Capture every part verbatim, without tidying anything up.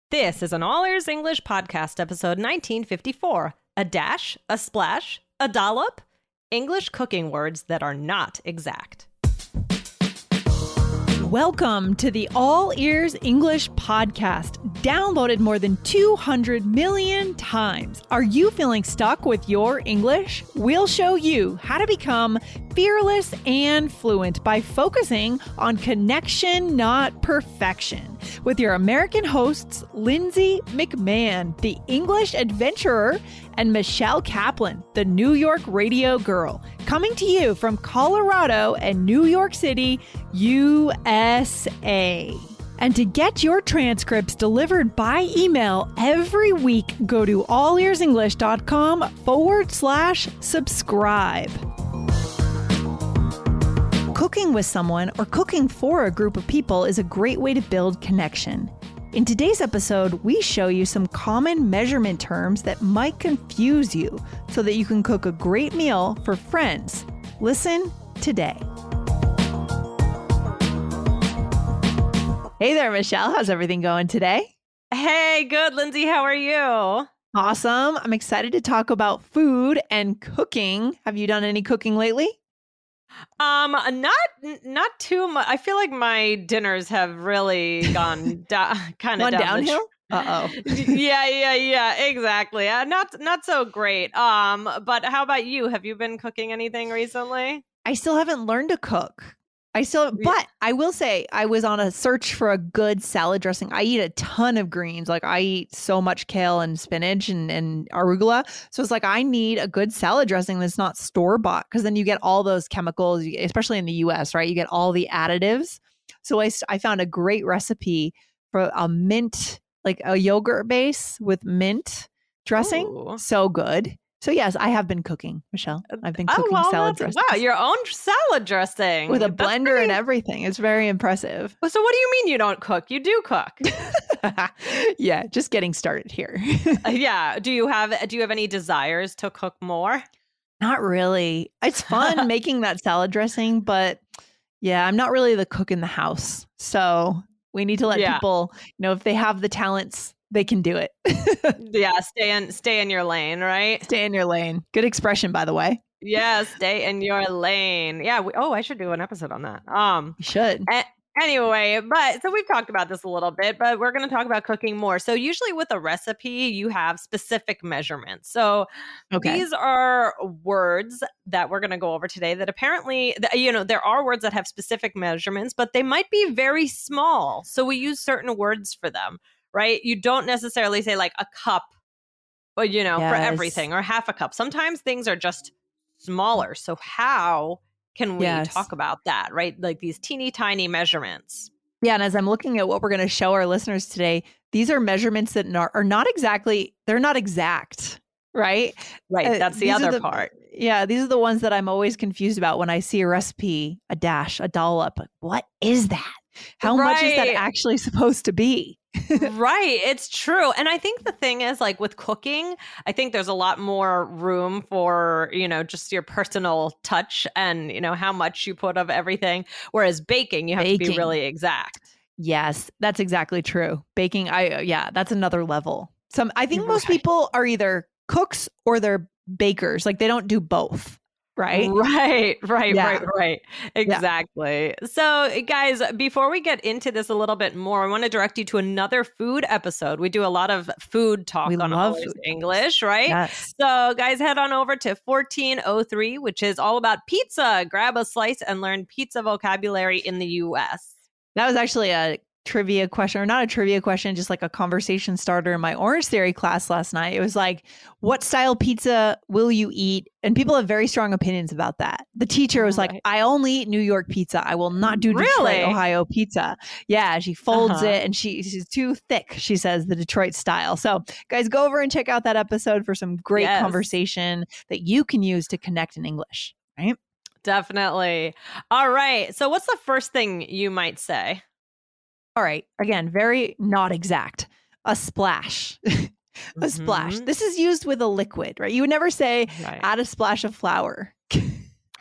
This is an All Ears English podcast, episode nineteen fifty-four. A dash, a splash, a dollop. English cooking words that are not exact. Welcome to the All Ears English podcast, downloaded more than two hundred million times. Are you feeling stuck with your English? We'll show you how to become fearless and fluent by focusing on connection, not perfection. With your American hosts, Lindsay McMahon, the English adventurer, and Michelle Kaplan, the New York radio girl, coming to you from Colorado and New York City, U S A. And to get your transcripts delivered by email every week, go to allearsenglish.com forward slash subscribe. Cooking with someone or cooking for a group of people is a great way to build connection. In today's episode, we show you some common measurement terms that might confuse you so that you can cook a great meal for friends. Listen today. Hey there, Michelle. How's everything going today? Hey, good, Lindsay. How are you? Awesome. I'm excited to talk about food and cooking. Have you done any cooking lately? Um, not not too much. I feel like my dinners have really gone da- kind of Gone down downhill. Uh oh. yeah, yeah, yeah. Exactly. Uh, not not so great. Um, but how about you? Have you been cooking anything recently? I still haven't learned to cook. I still, but I will say I was on a search for a good salad dressing. I eat a ton of greens. Like I eat so much kale and spinach and, and arugula. So it's like, I need a good salad dressing that's not store-bought, because then you get all those chemicals, especially in the U S, right? You get all the additives. So I, I found a great recipe for a mint, like a yogurt base with mint dressing. Ooh. So good. So yes, I have been cooking, Michelle. I've been cooking oh, well, salad dressing. Wow, your own salad dressing. With a That's blender pretty... and everything. It's very impressive. So what do you mean you don't cook? You do cook. Yeah, just getting started here. uh, yeah. Do you have do you have any desires to cook more? Not really. It's fun making that salad dressing, but yeah, I'm not really the cook in the house. So we need to let yeah. people know if they have the talents, they can do it. Yeah, stay in stay in your lane, right? Stay in your lane. Good expression, by the way. Yeah, stay in your lane. Yeah. We, oh, I should do an episode on that. Um, you should. A- anyway, but so we've talked about this a little bit, but we're going to talk about cooking more. So usually with a recipe, you have specific measurements. So okay. These are words that we're going to go over today that apparently, you know, there are words that have specific measurements, but they might be very small. So we use certain words for them. Right? You don't necessarily say like a cup, but you know, yes. for everything, or half a cup. Sometimes things are just smaller. So how can we yes. talk about that? Right? Like these teeny tiny measurements. Yeah. And as I'm looking at what we're going to show our listeners today, these are measurements that are, are not exactly, they're not exact. Right? Right. That's the uh, other the, part. Yeah. These are the ones that I'm always confused about when I see a recipe, a dash, a dollop. Like, what is that? How right. much is that actually supposed to be? Right. It's true. And I think the thing is, like with cooking, I think there's a lot more room for, you know, just your personal touch and, you know, how much you put of everything. Whereas baking, you have baking. to be really exact. Yes, that's exactly true. Baking, I yeah, that's another level. Some I think right. most people are either cooks or they're bakers. Like they don't do both. Right? Right, right, yeah. right, right. Exactly. Yeah. So guys, before we get into this a little bit more, I want to direct you to another food episode. We do a lot of food talk we on love Always English, right? Yes. So guys, head on over to fourteen oh three, which is all about pizza. Grab a slice and learn pizza vocabulary in the U S. That was actually a trivia question, or not a trivia question, just like a conversation starter in my Orange Theory class last night. It was like, what style pizza will you eat? And people have very strong opinions about that. The teacher was right. like, I only eat New York pizza. I will not do Detroit, really? Ohio pizza. Yeah, she folds uh-huh. it and she, she's too thick, she says, the Detroit style. So guys, go over and check out that episode for some great yes. conversation that you can use to connect in English, right? Definitely. All right. So what's the first thing you might say? All right. Again, very not exact. A splash. a mm-hmm. splash. This is used with a liquid, right? You would never say right. add a splash of flour.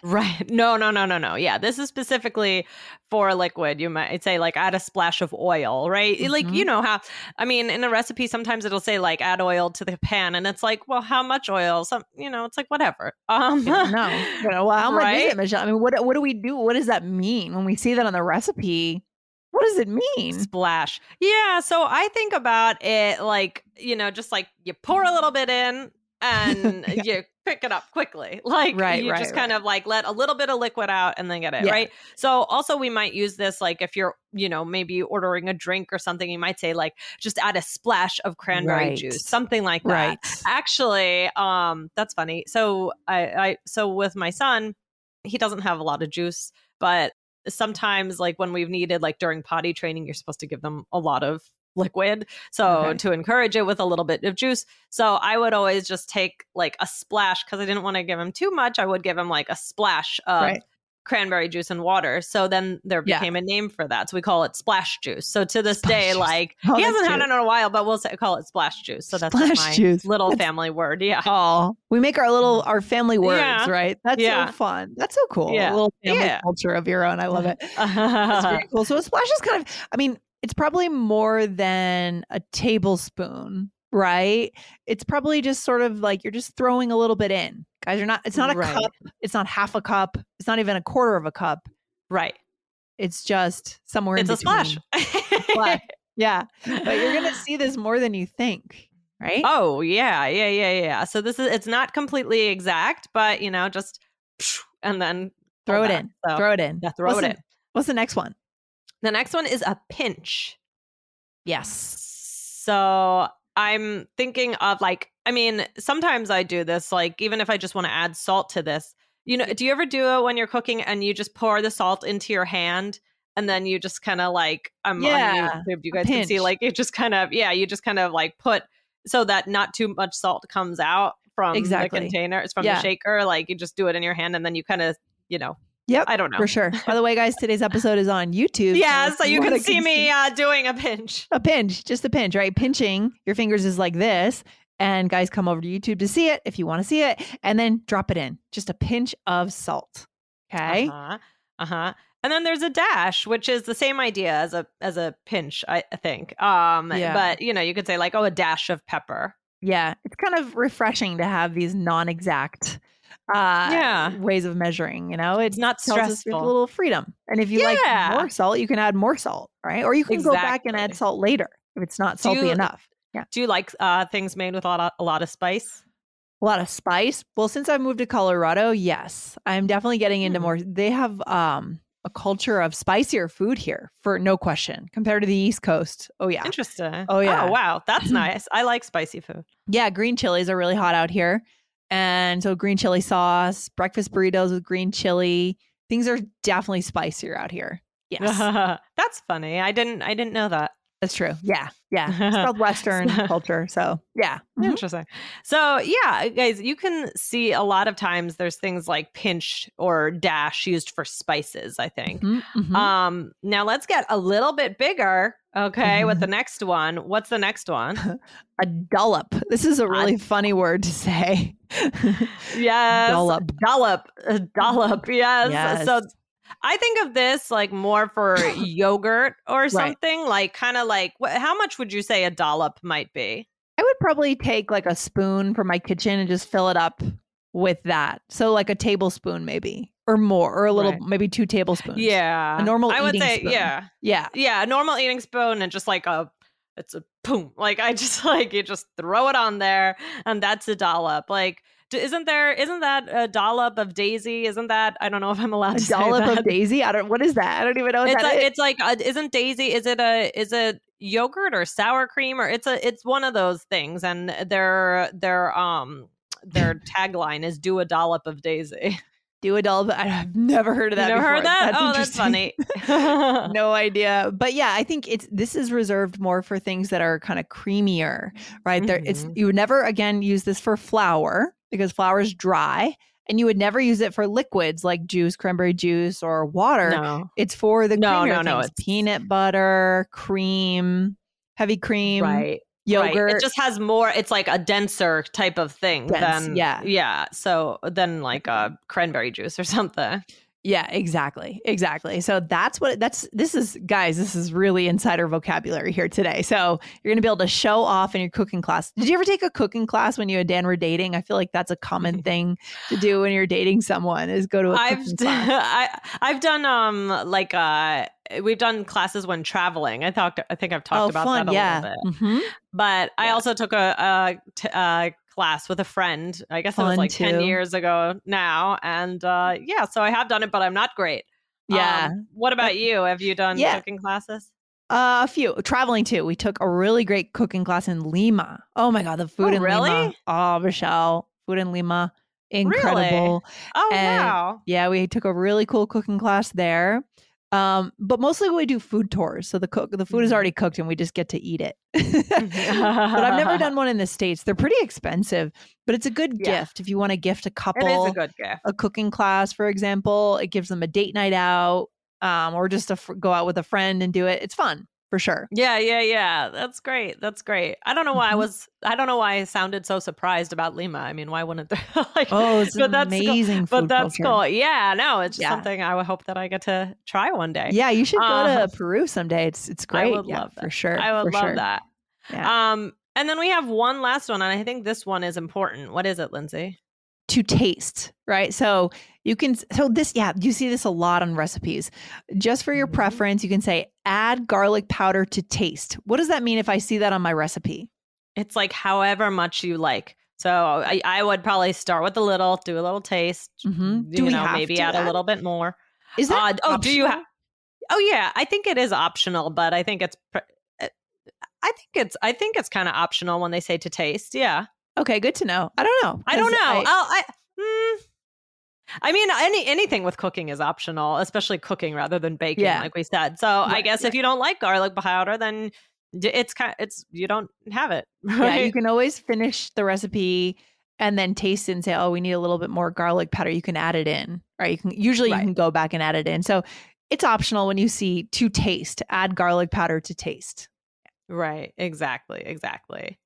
Right. No, no, no, no, no. Yeah. This is specifically for liquid. You might say like add a splash of oil, right? Mm-hmm. Like, you know how, I mean, in a recipe, sometimes it'll say like add oil to the pan and it's like, well, how much oil? Some, you know, it's like, whatever. Um, no, well, how much right? is it, Michelle? I mean, what, what do we do? What does that mean when we see that on the recipe? What does it mean? Splash. Yeah. So I think about it like, you know, just like you pour a little bit in and yeah. you pick it up quickly. Like right, you right, just kind right. of like let a little bit of liquid out and then get it, yeah. right? So also we might use this like if you're, you know, maybe ordering a drink or something, you might say like just add a splash of cranberry right. juice, something like that. Right. Actually, um, that's funny. So I, I so with my son, he doesn't have a lot of juice, but sometimes like when we've needed like during potty training, you're supposed to give them a lot of liquid. So okay. to encourage it with a little bit of juice. So I would always just take like a splash because I didn't want to give him too much. I would give him like a splash of right. cranberry juice and water. So then there became yeah. a name for that. So we call it splash juice. So to this splash day, juice. like oh, he hasn't cute. had it in a while, but we'll say, call it splash juice. So that's my juice. little that's, family word. Yeah. Oh, we make our little, our family words, yeah. right? That's yeah. so fun. That's so cool. Yeah. A little family yeah. culture of your own. I love it. That's very cool. So a splash is kind of, I mean, it's probably more than a tablespoon, right? It's probably just sort of like you're just throwing a little bit in. Guys, you're not, it's not a right. cup. It's not half a cup. It's not even a quarter of a cup. Right. It's just somewhere it's in a between. Splash. splash. Yeah. But you're going to see this more than you think, right? Oh, yeah. Yeah, yeah, yeah. So this is, it's not completely exact, but you know, just and then throw it in. So, throw it in. Yeah, throw what's it the, in. What's the next one? The next one is a pinch. Yes. So I'm thinking of like, I mean, sometimes I do this, like, even if I just want to add salt to this, you know, do you ever do it when you're cooking and you just pour the salt into your hand and then you just kind of like, I'm yeah, on YouTube, you guys can see like, you just kind of, yeah, you just kind of like put so that not too much salt comes out from exactly. the container. It's from yeah. the shaker. Like you just do it in your hand and then you kind of, you know, Yep. I don't know. For sure. By the way, guys, today's episode is on YouTube. Yeah, so, so you can see me uh, doing a pinch. A pinch, just a pinch, right? Pinching your fingers is like this. And guys, come over to YouTube to see it if you want to see it. And then drop it in. Just a pinch of salt. Okay. Uh-huh. Uh-huh. And then there's a dash, which is the same idea as a as a pinch, I think. Um, yeah. But, you know, you could say like, oh, a dash of pepper. Yeah. It's kind of refreshing to have these non-exact uh yeah ways of measuring, you know, it's not stressful, a little freedom. And if you yeah. like more salt, you can add more salt, right? Or you can exactly. go back and add salt later if it's not salty you, enough. Yeah. Do you like uh things made with a lot of, a lot of spice? A lot of spice? Well, since I've moved to Colorado, yes, I'm definitely getting into mm. more. They have um a culture of spicier food here, for no question, compared to the East Coast. Oh yeah. Interesting. Oh yeah. Oh wow, that's nice. I like spicy food. Yeah, green chilies are really hot out here. And so green chili sauce, breakfast burritos with green chili. Things are definitely spicier out here. Yes. That's funny. I didn't I didn't know that. That's true. Yeah. Yeah. It's called Western culture. So yeah. Mm-hmm. Interesting. So yeah, guys, you can see a lot of times there's things like pinch or dash used for spices, I think. Mm-hmm, mm-hmm. Um, now let's get a little bit bigger. Okay. Mm-hmm. With the next one. What's the next one? A dollop. This is a really a funny word to say. Yes. Dollop. Dollop. A dollop. Yes. yes. So I think of this like more for yogurt or something, right. like kind of like wh- how much would you say a dollop might be? I would probably take like a spoon from my kitchen and just fill it up with that. So like a tablespoon maybe or more, or a little, right. maybe two tablespoons. Yeah. A normal I would eating say, spoon. Yeah. Yeah. Yeah. A normal eating spoon and just like a, it's a boom. Like I just like, you just throw it on there and that's a dollop. Like, Isn't there, isn't that a dollop of Daisy? Isn't that, I don't know if I'm allowed a to dollop say that. of Daisy? I don't, what is that? I don't even know what it's that a, is. It's like, uh, isn't Daisy, is it a, is it yogurt or sour cream or it's a, it's one of those things. And their, their, um, their tagline is do a dollop of Daisy. Do a dollop. I've never heard of that you never before. heard that? That's oh, that's funny. No idea. But yeah, I think it's, this is reserved more for things that are kind of creamier, right? Mm-hmm. There, it's, you would never again use this for flour because flour is dry, and you would never use it for liquids like juice, cranberry juice, or water. No. It's for the no, creamier no, things. no. It's Peanut butter, cream, heavy cream. Right. yogurt. Right. It just has more, it's like a denser type of thing Dense, than, yeah. Yeah. So than like a cranberry juice or something. Yeah, exactly. Exactly. So that's what that's this is, guys, this is really insider vocabulary here today. So you're going to be able to show off in your cooking class. Did you ever take a cooking class when you and Dan were dating? I feel like that's a common thing to do when you're dating someone is go to a I've cooking d- class. I I've done um like uh we've done classes when traveling. I talked I think I've talked Oh, about fun. that a Yeah. little bit. Mhm. But I Yeah. also took a, a, t- a class with a friend. I guess it was Fun, like ten too. years ago now. And uh, yeah, so I have done it, but I'm not great. Yeah. Um, what about you? Have you done Yeah. cooking classes? Uh, a few. Traveling too. We took a really great cooking class in Lima. Oh my God, the food Oh, in really? Lima. Oh, Michelle, food in Lima. Incredible. Really? Oh, And wow. yeah, we took a really cool cooking class there. Um, but mostly we do food tours. So the cook, the food is already cooked and we just get to eat it. But I've never done one in the States. They're pretty expensive, but it's a good Yeah. gift. If you want to gift a couple It is a good gift. a cooking class, for example, it gives them a date night out, um, or just to f- go out with a friend and do it. It's fun for sure. Yeah, yeah, yeah. That's great. That's great. I don't know why I Mhm. was. I don't know why I sounded so surprised about Lima. I mean, why wouldn't there? like, Oh, it's but that's cool. amazing But food that's culture. cool. Yeah, no, it's just Yeah. something I would hope that I get to try one day. Yeah, you should go Uh, to Peru someday. It's it's I great. would Yeah, love that for sure. I would for love sure. that. Yeah. Um, and then we have one last one, and I think this one is important. What is it, Lindsay? To taste, right? So you can, so this, yeah, you see this a lot on recipes. Just for your Mhm. preference, you can say add garlic powder to taste. What does that mean if I see that on my recipe? It's like however much you like. So I, I would probably start with a little, do a little taste. Mhm. Do You we know, have maybe to add, add a little bit more. Is that Uh, oh, do you have? optional? Oh yeah, I think it is optional, but I think it's. pr- uh, I think it's. I think it's kind of optional when they say to taste. Yeah, Okay, good to know. I don't know. I don't 'cause know. I- I'll, I. mm, I mean, any anything with cooking is optional, especially cooking rather than baking, Yeah. like we said. So I Right, guess if right. you don't like garlic powder, then d- it's kind. It's you don't have it. Yeah, Right? you can always finish the recipe and then taste it and say, "Oh, we need a little bit more garlic powder." You can add it in, right? You can usually Right. you can go back and add it in. So it's optional when you see to taste. Add garlic powder to taste. Right. Exactly. Exactly.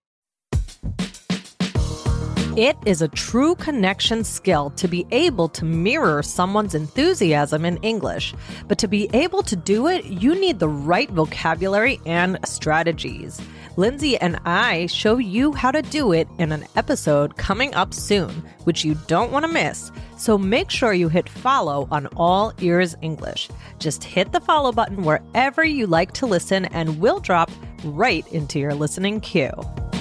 It is a true connection skill to be able to mirror someone's enthusiasm in English. But to be able to do it, you need the right vocabulary and strategies. Lindsay and I show you how to do it in an episode coming up soon, which you don't want to miss. So make sure you hit follow on All Ears English. Just hit the follow button wherever you like to listen, and we'll drop right into your listening queue.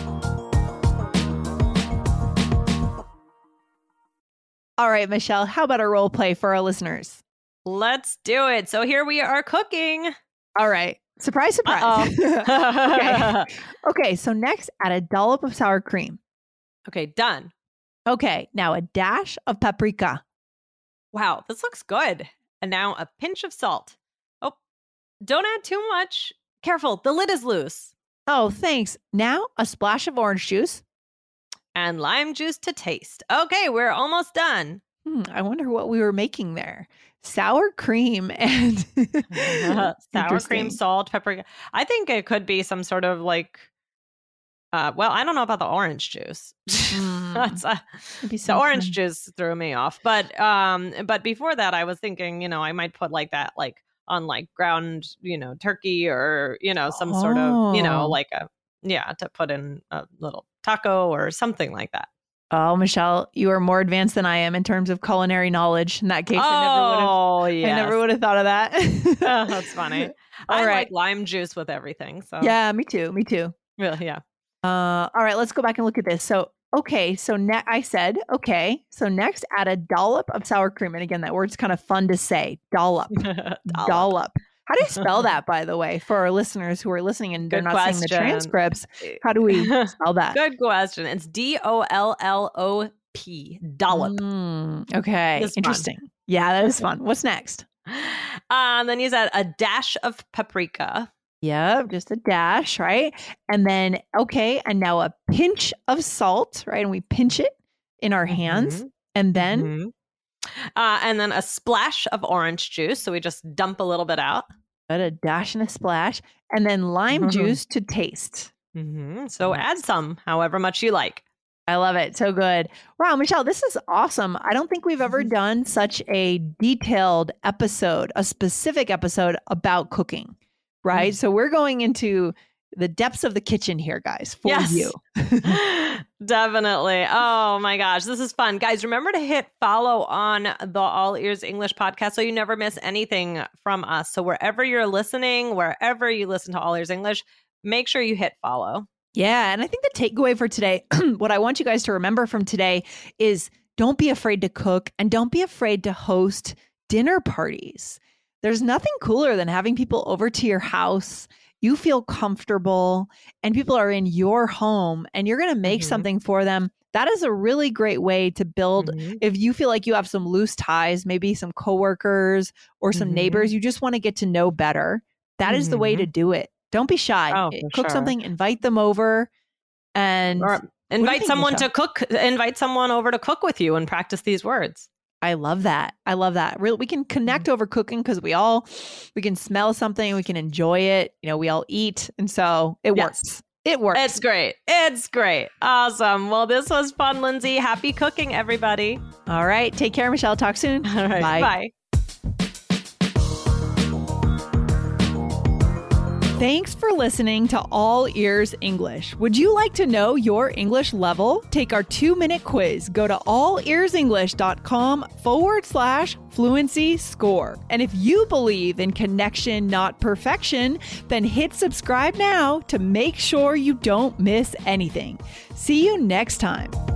All right, Michelle, how about a role play for our listeners? Let's do it. So here we are cooking. All right. Surprise, surprise. okay. Okay, so next, add a dollop of sour cream. Okay, done. Okay, now a dash of paprika. Wow, this looks good. And now a pinch of salt. Oh, don't add too much. Careful, the lid is loose. Oh, thanks. Now a splash of orange juice. And lime juice to taste. Okay, we're almost done. Hmm, I wonder what we were making there. Sour cream and Sour cream, Interesting. salt, pepper. I think it could be some sort of like, uh, well, I don't know about the orange juice. Mm, That's uh, maybe the some orange kind- juice threw me off. But um, but before that, I was thinking, you know, I might put like that, like on like ground, you know, turkey or you know some sort of, you know, Oh. like a yeah, to put in a little taco or something like that. Oh, Michelle, you are more advanced than I am in terms of culinary knowledge. In that case, I never would have. Oh, I yeah, never would have thought of that. Oh, that's funny. All I right. like lime juice with everything. So Yeah, me too. Me too. really, yeah. Uh, all right, let's go back and look at this. So, okay, so ne- I said, okay, so next add a dollop of sour cream. And again, that word's kind of fun to say. Dollop. Dollop. Dollop. How do you spell that, by the way, for our listeners who are listening and they're Good not seeing the question. transcripts? How do we spell that? Good question. It's D O L L O P. Dollop. Mm, okay, It's fun. interesting. Yeah, that is fun. What's next? Um, then you said a dash of paprika. Yep, just a dash, right? And then, okay, and now a pinch of salt, right? And we pinch it in our hands. Mhm. And then, Mhm. Uh, and then a splash of orange juice. So we just dump a little bit out. but a dash and a splash. And then lime Mhm. juice to taste. Mm-hmm. So nice. Add some, however much you like. I love it. So good. Wow, Michelle, this is awesome. I don't think we've ever done such a detailed episode, a specific episode about cooking, right? Mm. So we're going into the depths of the kitchen here, guys, for yes. you. Definitely. Oh my gosh, this is fun. Guys, remember to hit follow on the All Ears English podcast so you never miss anything from us. So wherever you're listening, wherever you listen to All Ears English, make sure you hit follow. Yeah. And I think the takeaway for today, what I want you guys to remember from today is don't be afraid to cook and don't be afraid to host dinner parties. There's nothing cooler than having people over to your house. You feel comfortable and people are in your home and you're going to make mm-hmm. something for them. That is a really great way to build. Mm-hmm. If you feel like you have some loose ties, maybe some coworkers or some mm-hmm. neighbors, you just want to get to know better. That mm-hmm. is the way to do it. Don't be shy. Oh, Cook sure. something, invite them over and or invite someone to cook, invite someone over to cook with you and practice these words. I love that. I love that. Really, we can connect mm-hmm. over cooking because we all, we can smell something, we can enjoy it. You know, we all eat. And so it yes. works. It works. It's great. It's great. Awesome. Well, this was fun, Lindsay. Happy cooking, everybody. All right. Take care, Michelle. Talk soon. All right. Bye. Bye. Thanks for listening to All Ears English. Would you like to know your English level? Take our two-minute quiz. Go to allearsenglish.com forward slash fluency score. And if you believe in connection, not perfection, then hit subscribe now to make sure you don't miss anything. See you next time.